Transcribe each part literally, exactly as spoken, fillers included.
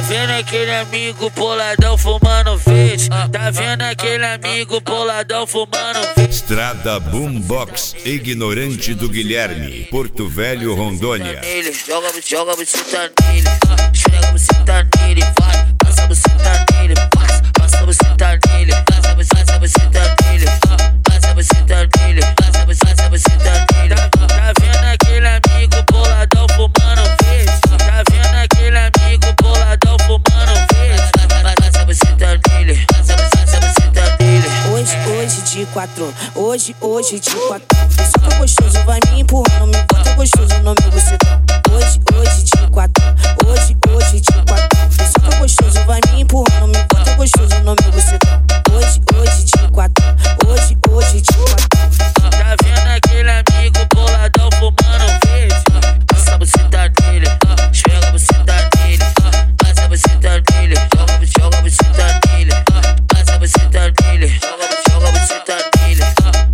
vendo aquele amigo boladão fumando verde? Tá vendo aquele amigo boladão fumando verde? Estrada Boombox, ignorante do Guilherme, Porto Velho, Rondônia. Joga, joga, buceta nele, esfrega, buceta nele, vai, passa, buceta nele, passa, passa, buceta nele, passa, passa, buceta nele, passa, buceta nele, passa, passa, buceta nele. Tá vendo aquele amigo boladão fumando verde? Tá vendo aquele amigo boladão fumando verde? Passa, buceta nele, passa, passa, buceta nele. Hoje, hoje de quatro, hoje, hoje de quatro. Só tá gostoso, vai me empurrando, me bota gostoso no meu bucetão. Hoje, hoje de quatro, hoje, hoje de quatro. Só tá gostoso, vai me empurrando, me bota gostoso no meu bucetão. Hoje, hoje de quatro, hoje, hoje de quatro. Tá vendo aquele amigo boladão fumando verde? Passa a buceta nele, esfrega a buceta nele, passa a buceta nele, joga, joga a buceta nele, passa a buceta nele, joga, joga a buceta nele.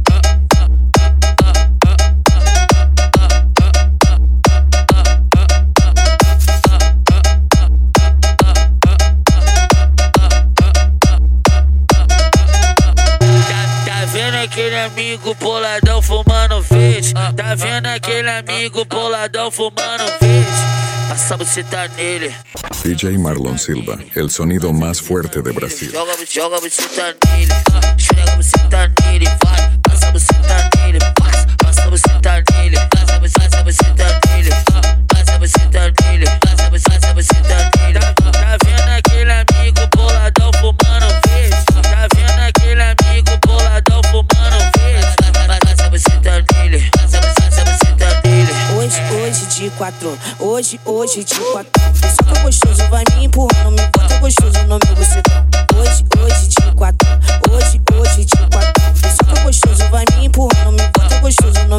Tá vendo aquele amigo boladão fumando verde? Tá vendo aquele amigo boladão fumando verde? Passa a buceta nele. D J Marlon Silva, el sonido más fuerte de Brasil. Joga, joga a buceta nele, esfrega a buceta nele, vai, passa a buceta nele, passa, passa a buceta nele, passa, passa a buceta nele, passa a buceta nele, passa, passa a buceta nele. Tá vendo aquele amigo boladão fumando verde? Tá vendo aquele amigo boladão fumando verde? Passa a buceta nele, passa, passa a buceta nele. Hoje, hoje de quatro, hoje, hoje de quatro. Só tá gostoso, vai me empurrando, me bota gostoso no meu bucetão. Hoje, hoje de quatro, hoje, hoje de quatro. Só tá gostoso, vai me empurrando, me bota gostoso no